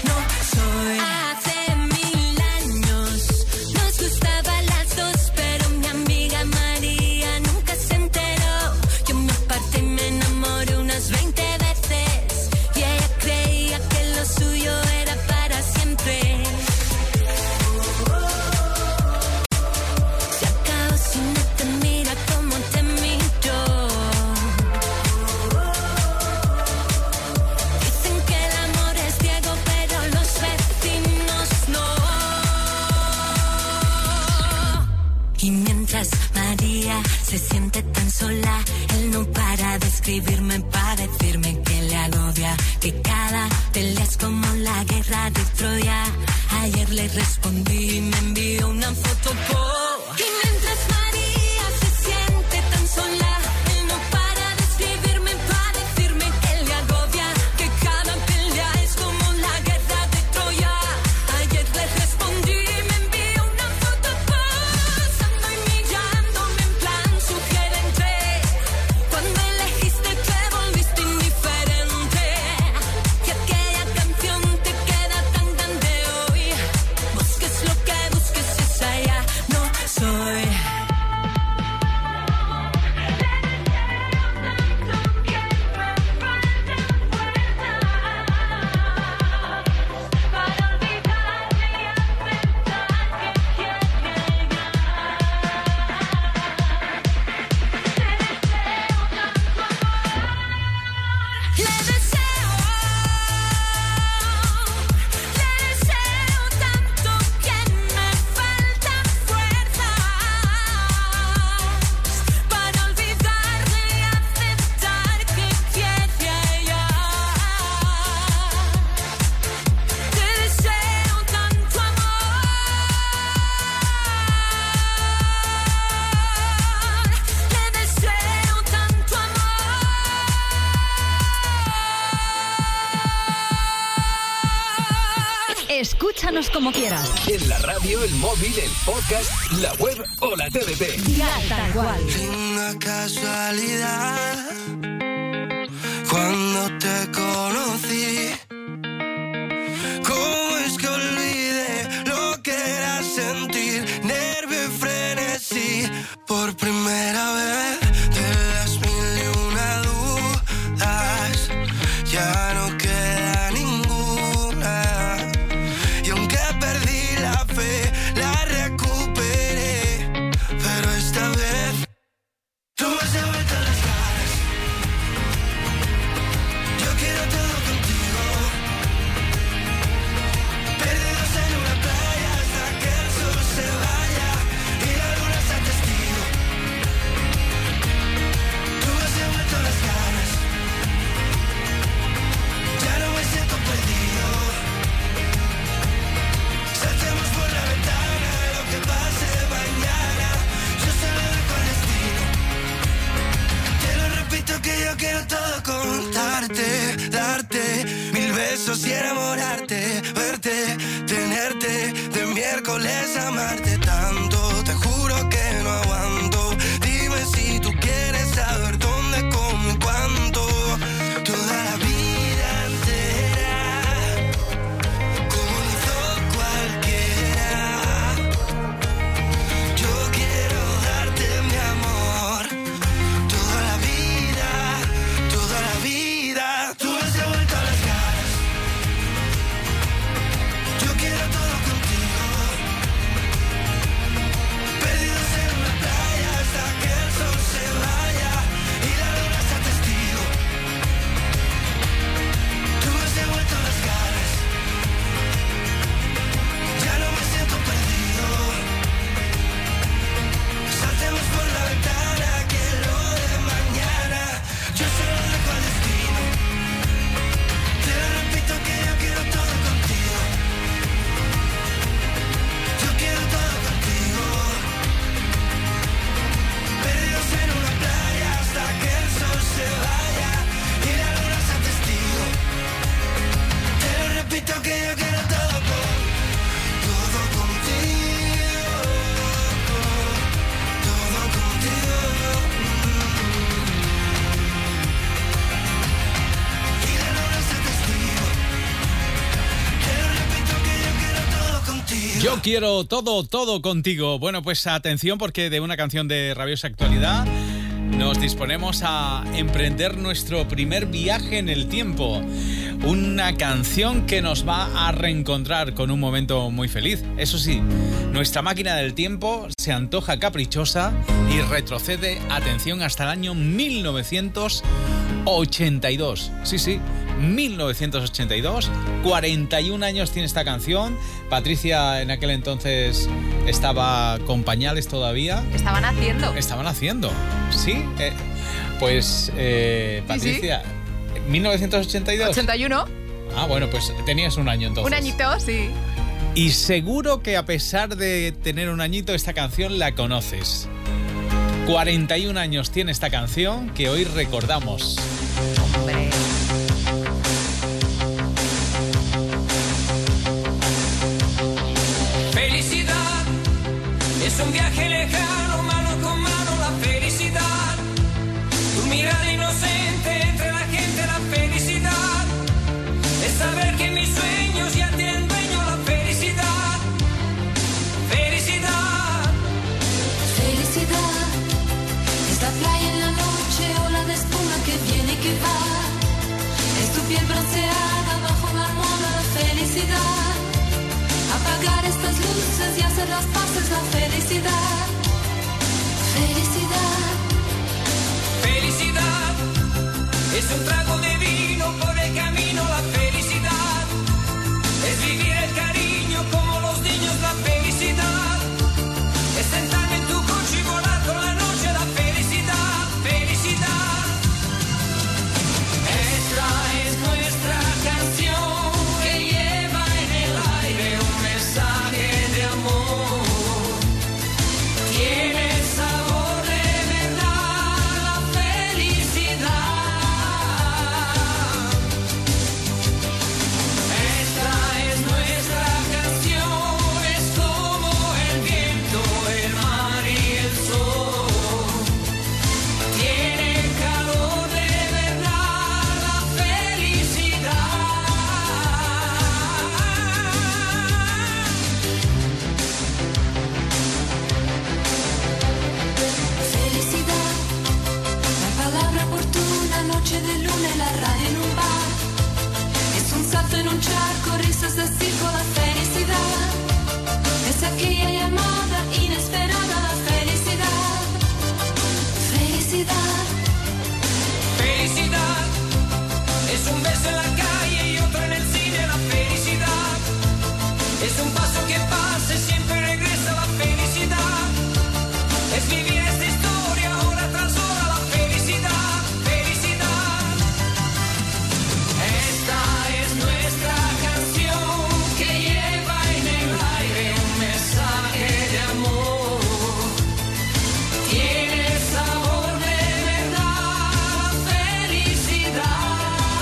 B: Y mientras María se siente tan sola, él no para de escribirme para decirme que le agobia, que cada pelea es como la guerra de Troya. Ayer le respondí y me envió una foto por... Y mientras María se siente tan sola, él no para de escribirme para decirme que le agobia, que cada pelea es como la guerra de Troya. Ayer le respondí y me envió una foto posando y mirándome en plan sugerente. Cuando elegiste te volviste indiferente, y aquella canción te queda tan grande hoy. Busques lo que busques, esa ya no soy. Le deseo, le deseo tanto que me faltan fuerzas para olvidarle y aceptar que quiere a ella. Te deseo tanto amor, le deseo tanto amor.
I: Escúchanos como quieras.
A: En la radio, el móvil, el podcast, la web o la T D T.
I: Ya tal cual.
M: Una casualidad. Cuando te conocí, ¿cómo es que olvidé lo que era sentir nervio y frenesí? Por primera vez de las mil y una dudas, ya no queda ninguna. Y aunque perdí la fe, la recuperé. Pero esta vez tú me has devuelto las ganas. Yo quiero todo contigo. Perdidos en una playa hasta que el sol se vaya y la luna sea testigo. Tú me has devuelto las ganas. Ya no me siento perdido. Saltemos por la ventana, lo que pase mañana, yo se lo dejo al destino. Te lo repito que yo quiero todo contarte, darte mil besos y enamorarte, verte, tenerte, de miércoles amarte tanto. Te juro que no aguanto. Dime si tú quieres saber dónde, cómo y cuánto. Toda la vida entera, como lo hizo cualquiera. Yo quiero darte mi amor. Toda la vida, toda la vida. Tú me has devuelto las ganas. Yo quiero todo contigo. Perdidos en una playa hasta que el sol se vaya y la luna sea testigo. Tú me has devuelto las ganas. Ya no me siento perdido. Saltemos por la ventana que lo de mañana yo se lo dejo al destino. Te lo repito que yo quiero todo contigo. Yo quiero todo contigo. Perdidos en una playa hasta que el sol se vaya y la luna sea testigo. Te lo repito que yo quiero todo con, todo contigo, todo contigo. Y la luna sea testigo. Te lo repito que yo quiero todo contigo.
C: Yo quiero todo, todo contigo. Bueno, pues atención porque de una canción de rabiosa actualidad nos disponemos a emprender nuestro primer viaje en el tiempo. Una canción que nos va a reencontrar con un momento muy feliz. Eso sí, nuestra máquina del tiempo se antoja caprichosa y retrocede, atención, hasta el año mil novecientos ochenta y dos. Sí, sí, mil novecientos ochenta y dos. cuarenta y un años tiene esta canción. Patricia en aquel entonces estaba con pañales todavía.
F: Estaban haciendo.
C: Estaban haciendo, sí. Eh, pues, eh, Patricia,
F: sí, sí.
C: ¿mil novecientos ochenta y dos?
F: ochenta y uno.
C: Ah, bueno, pues tenías un año entonces.
F: Un añito, sí.
C: Y seguro que a pesar de tener un añito, esta canción la conoces. cuarenta y un años tiene esta canción que hoy recordamos.
F: Hombre.
D: Felicidad es un viaje lejano, mano con mano la felicidad. Tu mirada inocente entre la gente, la felicidad es saber que mis sueños ya tienen dueño, la felicidad. Felicidad.
G: Felicidad es la playa en la noche, ola de espuma que viene y que va. Es tu piel bronceada bajo la almohada, la felicidad. Apagar estas luces y hacer las paces, la felicidad. Felicidad.
D: Felicidad es un trago de vino por el camino, la felicidad es vivir el cariño como los niños, la felicidad es sentarme en tu coche y volar con la noche, la felicidad. Felicidad. Esta es nuestra canción que lleva en el aire un mensaje de amor. Tiene el sabor de verdad, la felicidad. Esta es nuestra canción, es como el viento, el mar y el sol. Tiene el calor de verdad, la felicidad.
G: Felicidad, la palabra oportuna, noche de luna en la radio en un bar. Es un salto en un charco, risas de circo, la felicidad. Es aquella llamada inesperada, la felicidad. Felicidad.
D: Felicidad es un beso en la calle y otro en el cine, la felicidad es un paso que pasa y siempre regresa, la felicidad es vivir esta historia hora tras hora, la felicidad. Felicidad. Esta es nuestra canción que lleva en el aire un mensaje de amor. Tiene el sabor de verdad, la felicidad.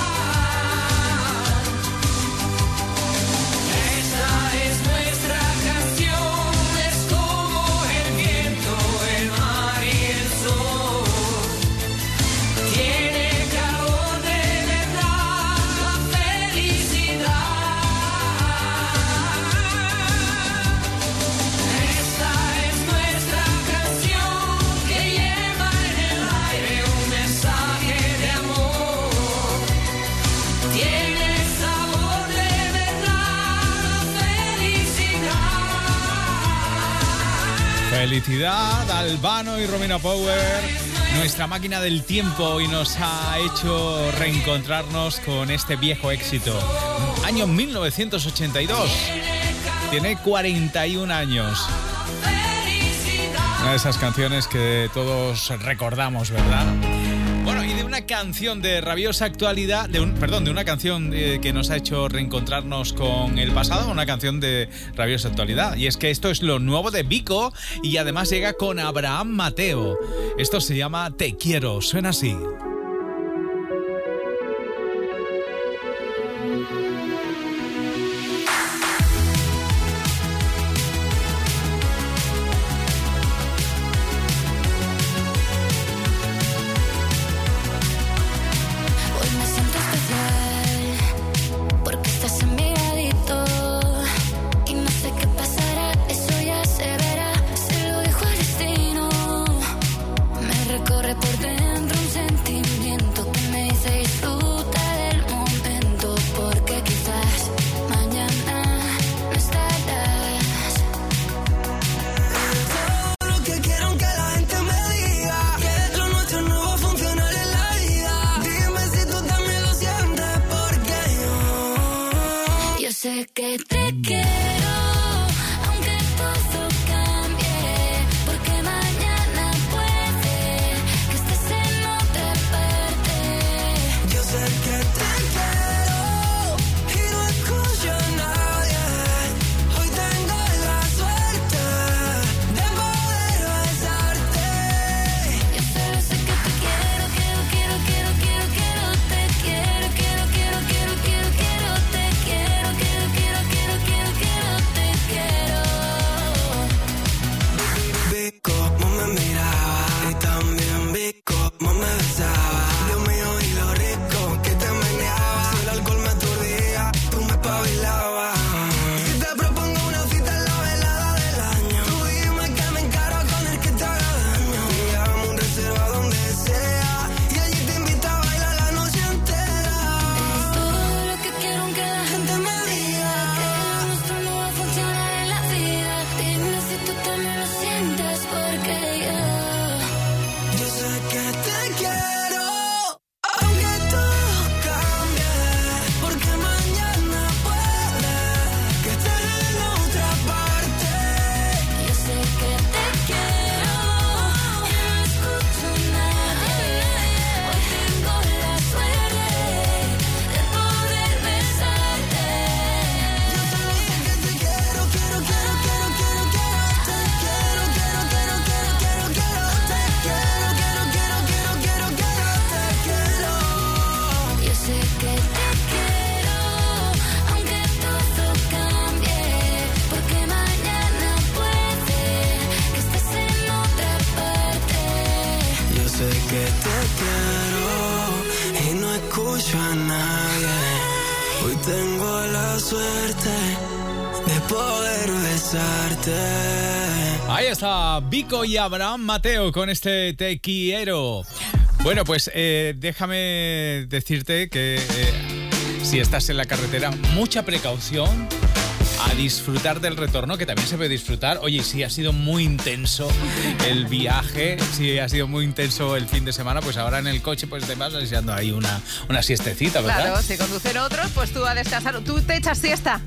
D: Esta es nuestra canción, es como el viento, el mar y el sol. Tiene el calor de verdad, la felicidad. Esta es nuestra canción que lleva en el aire un mensaje de amor. Tiene el sabor de verdad, la felicidad.
C: Felicidad, Albano y Romina Power. Nuestra máquina del tiempo y nos ha hecho reencontrarnos con este viejo éxito. Año mil novecientos ochenta y dos. Tiene cuarenta y un años. Una de esas canciones que todos recordamos, ¿verdad? Bueno, y de una canción de rabiosa actualidad, de un, perdón, de una canción eh, que nos ha hecho reencontrarnos con el pasado, una canción de rabiosa actualidad. Y es que esto es lo nuevo de Vico y además llega con Abraham Mateo. Esto se llama Te Quiero, suena así.
O: Hoy me siento especial porque estás en mi ladito y no sé qué pasará, eso ya se verá. Se lo dijo el destino, me recorre por dentro un sentimiento.
M: hecho a nadie. Hoy tengo la suerte de poder besarte.
C: Ahí está Vico y Abraham Mateo con este Te Quiero. Bueno, pues eh, déjame decirte que eh, si estás en la carretera, mucha precaución, a disfrutar del retorno, que también se puede disfrutar. Oye, si ha sido muy intenso el viaje, si ha sido muy intenso el fin de semana, pues ahora en el coche pues te vas echando ahí una, una siestecita, ¿verdad?
F: Claro, si conducen otros, pues tú a descansar. ¿Tú te echas siesta?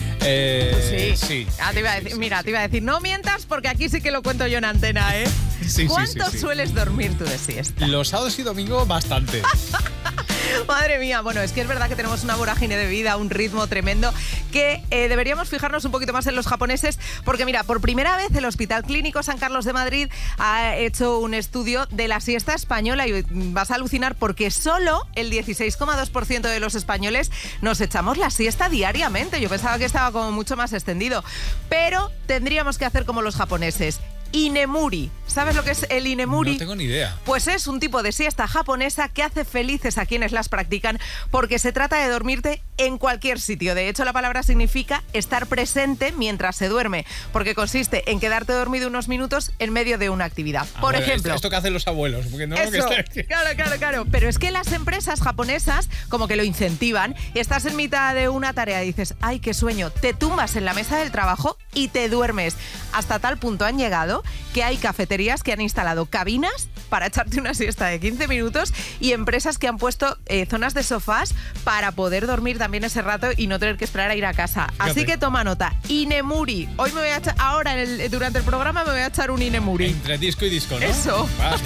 C: Eh, sí. sí.
F: Ah, te iba a decir, mira, te iba a decir, no mientas porque aquí sí que lo cuento yo en antena, ¿eh?
C: Sí,
F: ¿Cuánto
C: sí, sí, sí.
F: sueles dormir tú de siesta?
C: Los sábados y domingos bastante.
F: Madre mía, bueno, es que es verdad que tenemos una vorágine de vida, un ritmo tremendo, que eh, deberíamos fijarnos un poquito más en los japoneses, porque mira, por primera vez el Hospital Clínico San Carlos de Madrid ha hecho un estudio de la siesta española y vas a alucinar porque solo el dieciséis coma dos por ciento de los españoles nos echamos la siesta diariamente. Yo pensaba que estaba como mucho más extendido, pero tendríamos que hacer como los japoneses. Inemuri. ¿Sabes lo que es el inemuri?
C: No tengo ni idea.
F: Pues es un tipo de siesta japonesa que hace felices a quienes las practican porque se trata de dormirte en cualquier sitio. De hecho, la palabra significa estar presente mientras se duerme, porque consiste en quedarte dormido unos minutos en medio de una actividad.
C: Ah,
F: Por
C: bueno,
F: ejemplo...
C: Esto que hacen los abuelos. Porque no,
F: Eso,
C: que esté...
F: claro, claro, claro. Pero es que las empresas japonesas como que lo incentivan. Estás en mitad de una tarea y dices, ¡ay, qué sueño! Te tumbas en la mesa del trabajo y te duermes. Hasta tal punto han llegado que hay cafeterías que han instalado cabinas para echarte una siesta de quince minutos y empresas que han puesto eh, zonas de sofás para poder dormir también ese rato y no tener que esperar a ir a casa.
C: Fíjate.
F: Así que toma nota. Inemuri. Hoy me voy a echar, ahora en el, durante el programa me voy a echar un Inemuri.
C: Entre disco y disco, ¿no?
F: Eso.
C: Vale.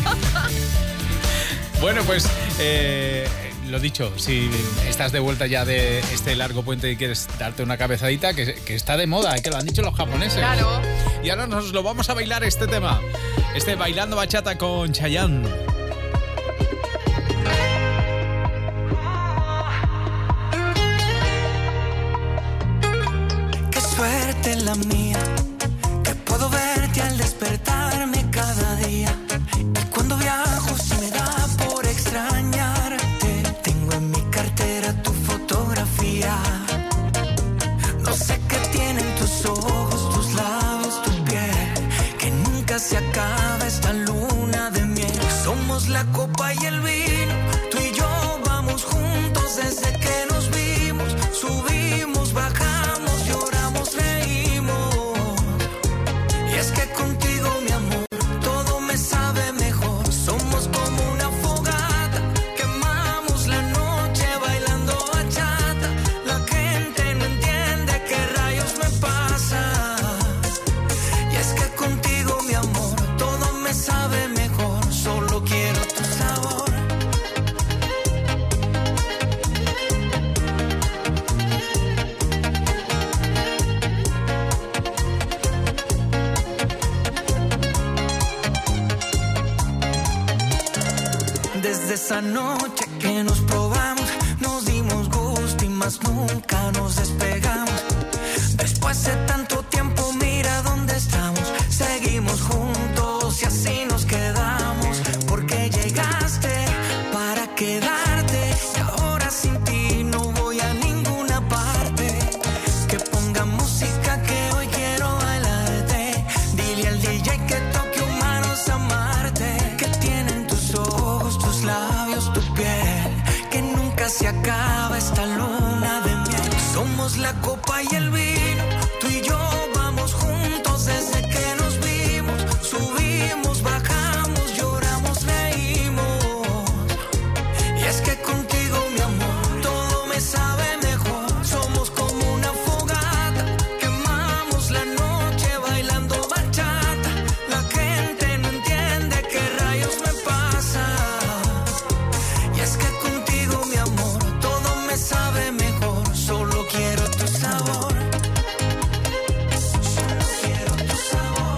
C: Bueno, pues eh, lo dicho, si estás de vuelta ya de este largo puente y quieres darte una cabezadita, que, que está de moda, que lo han dicho los japoneses.
F: Claro.
C: Y ahora nos lo vamos a bailar este tema. Este Bailando Bachata con Chayanne.
M: Qué suerte la mía, que puedo verte al despertarme cada día. Y cuando viajo se me da por extrañarte. Tengo en mi cartera tu fotografía. No sé qué tienen tus ojos, tus labios, tu piel, que nunca se acaba esta luna de miel. Somos la copa y el vino, tú y yo vamos juntos desde que nos vimos. Subimos, bajamos, lloramos, reímos. Y es que contigo, mi amor, todo me sabe mejor. Somos como una fogata, quemamos la noche bailando bachata. La gente no entiende qué rayos me pasa. Y es que contigo, mi amor, todo me sabe mejor. Solo quiero tu sabor. Desde esa noche que nos probamos, nos dimos gusto y más nunca nos despegamos. Después de tanto tiempo, mira dónde estamos. Seguimos juntos y así nos quedamos. Porque llegaste para quedarte y ahora sin ti no voy a ninguna parte. Que ponga música que hoy quiero bailarte. Dile al D J que toque humanos amarte. Que tienen tus ojos, tus labios, tu piel, que nunca se acaba esta luna de miel. Somos la copa y el vino, tú y yo vamos juntos desde que nos vimos. Subimos, bajamos, lloramos, reímos. Y es que contigo, mi amor, todo me sabe mejor. Somos como una fogata, quemamos la noche bailando bachata. La gente no entiende qué rayos me pasa. Y es que contigo, mi amor, todo me sabe mejor. Solo quiero tu sabor. Solo quiero tu sabor.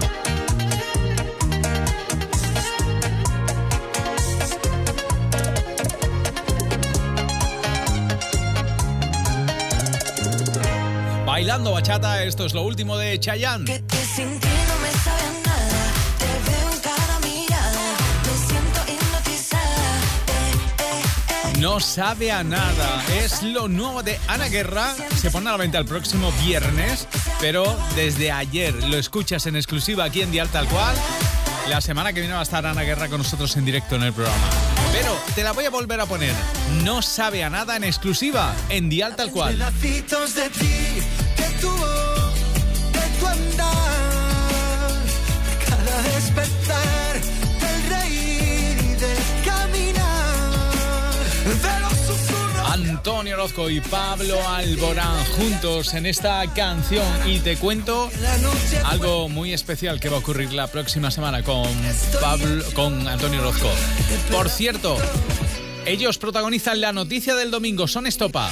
C: Bailando Bachata, esto es lo último de Chayanne.
W: Que sin ti no me sabe a nada. Te veo en cada mirada. Me siento hipnotizada. Eh, eh, eh.
C: No sabe a nada. Es lo nuevo de Ana Guerra. Se pone a la venta el próximo viernes, pero desde ayer lo escuchas en exclusiva aquí en Dial Tal Cual. La semana que viene va a estar Ana Guerra con nosotros en directo en el programa. Pero te la voy a volver a poner. No sabe a nada en exclusiva en Dial Tal Cual.
M: Pedacitos de ti, de tu voz, de tu andar, de cada despertar, del reír y del caminar, de los susurros.
C: Antonio Orozco y Pablo Alborán juntos en esta canción, y te cuento algo muy especial que va a ocurrir la próxima semana con Pablo, con Antonio Orozco. Por cierto, ellos protagonizan la noticia del domingo, son Estopa.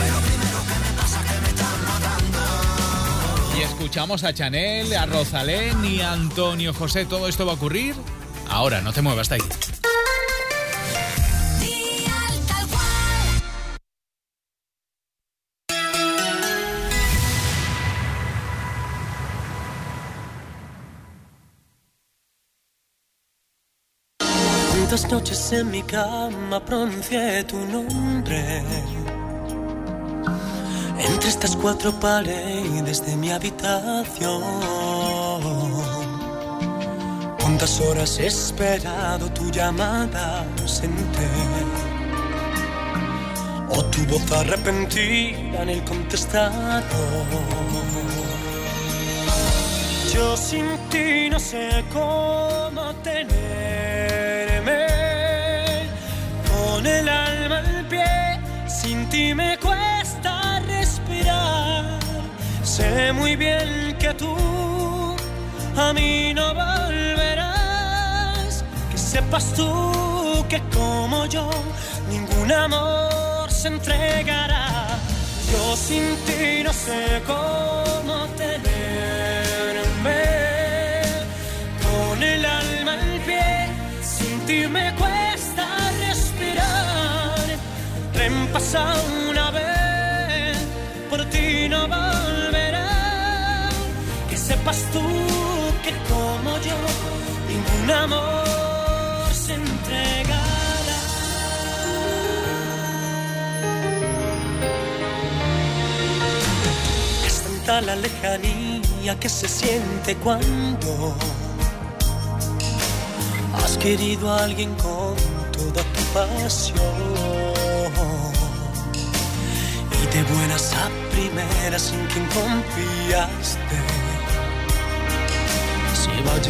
C: Y escuchamos a Chanel, a Rosalén y a Antonio José. Todo esto va a ocurrir ahora, no te muevas de ahí.
K: Cuántas noches en mi cama pronuncié tu nombre, entre estas cuatro paredes de mi habitación. Cuántas horas he esperado tu llamada ausente, o tu voz arrepentida en el contestador. Yo sin ti no sé cómo tenerme, con el alma al pie, sin ti me cuesta respirar. Sé muy bien que tú a mí no volverás, que sepas tú que como yo ningún amor se entregará. Yo sin ti no sé cómo tenerme, con el alma al pie, sin ti me cuesta respirar. El tren pasa una vez, por ti no volverá, que sepas tú que como yo ningún amor se entregará. Es tanta la lejanía que se siente cuando has querido a alguien con toda tu pasión, y de buenas a primeras en quien confiaste. Si va a